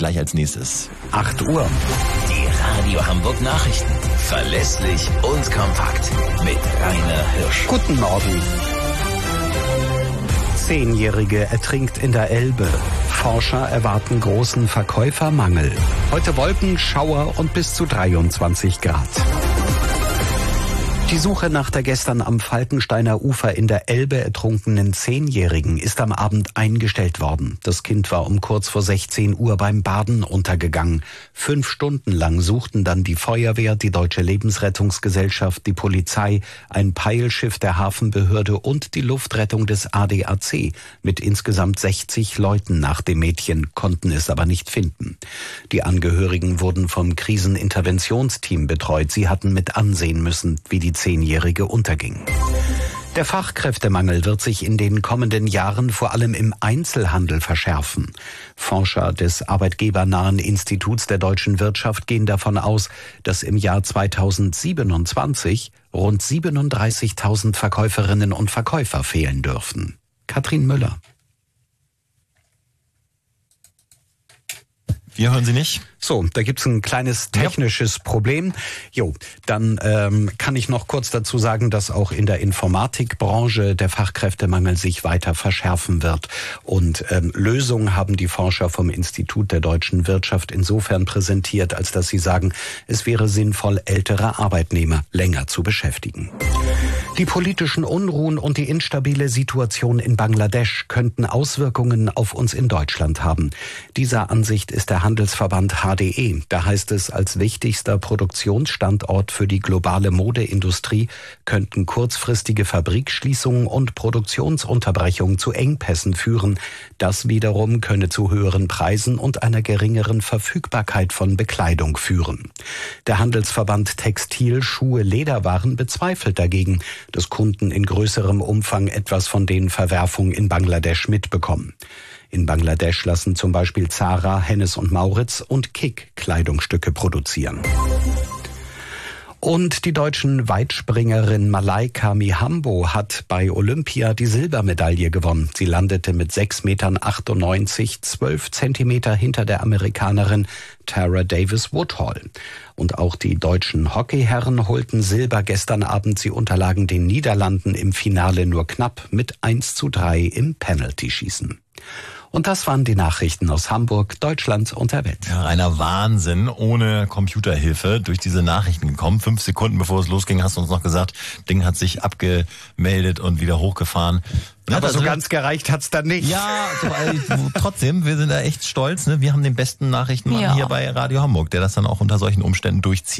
gleich als nächstes. 8 Uhr. Die Radio Hamburg Nachrichten. Verlässlich und kompakt. Mit Rainer Hirsch. Guten Morgen. 10-Jährige ertrinkt in der Elbe. Forscher erwarten großen Verkäufermangel. Heute Wolken, Schauer und bis zu 23 Grad. Die Suche nach der gestern am Falkensteiner Ufer in der Elbe ertrunkenen 10-Jährigen ist am Abend eingestellt worden. Das Kind war um kurz vor 16 Uhr beim Baden untergegangen. 5 Stunden lang suchten dann die Feuerwehr, die Deutsche Lebensrettungsgesellschaft, die Polizei, ein Peilschiff der Hafenbehörde und die Luftrettung des ADAC mit insgesamt 60 Leuten nach dem Mädchen, konnten es aber nicht finden. Die Angehörigen wurden vom Kriseninterventionsteam betreut. Sie hatten mit ansehen müssen, wie die 10-Jährige unterging. Der Fachkräftemangel wird sich in den kommenden Jahren vor allem im Einzelhandel verschärfen. Forscher des arbeitgebernahen Instituts der deutschen Wirtschaft gehen davon aus, dass im Jahr 2027 rund 37.000 Verkäuferinnen und Verkäufer fehlen dürften. Katrin Müller. Wir hören Sie nicht. So, da gibt's ein kleines technisches Problem. Dann kann ich noch kurz dazu sagen, dass auch in der Informatikbranche der Fachkräftemangel sich weiter verschärfen wird. Und Lösungen haben die Forscher vom Institut der deutschen Wirtschaft insofern präsentiert, als dass sie sagen, es wäre sinnvoll, ältere Arbeitnehmer länger zu beschäftigen. Die politischen Unruhen und die instabile Situation in Bangladesch könnten Auswirkungen auf uns in Deutschland haben. Dieser Ansicht ist der Handelsverband HDE. Da heißt es, als wichtigster Produktionsstandort für die globale Modeindustrie könnten kurzfristige Fabrikschließungen und Produktionsunterbrechungen zu Engpässen führen. Das wiederum könne zu höheren Preisen und einer geringeren Verfügbarkeit von Bekleidung führen. Der Handelsverband Textil, Schuhe, Lederwaren bezweifelt dagegen, dass Kunden in größerem Umfang etwas von den Verwerfungen in Bangladesch mitbekommen. In Bangladesch lassen zum Beispiel Zara, Hennes und Mauritz und Kick Kleidungsstücke produzieren. Und die deutschen Weitspringerin Malaika Mihambo hat bei Olympia die Silbermedaille gewonnen. Sie landete mit 6,98 Metern 12 Zentimeter hinter der Amerikanerin Tara Davis-Woodhall. Und auch die deutschen Hockeyherren holten Silber gestern Abend. Sie unterlagen den Niederlanden im Finale nur knapp mit 1:3 im Penalty-Schießen. Und das waren die Nachrichten aus Hamburg, Deutschland und der Welt. Ja, einer Wahnsinn, ohne Computerhilfe durch diese Nachrichten gekommen. 5 Sekunden bevor es losging, hast du uns noch gesagt, Ding hat sich abgemeldet und wieder hochgefahren. Ja, aber so ganz gereicht hat's dann nicht. Ja, trotzdem, wir sind da echt stolz. Ne? Wir haben den besten Nachrichtenmann hier bei Radio Hamburg, der das dann auch unter solchen Umständen durchzieht.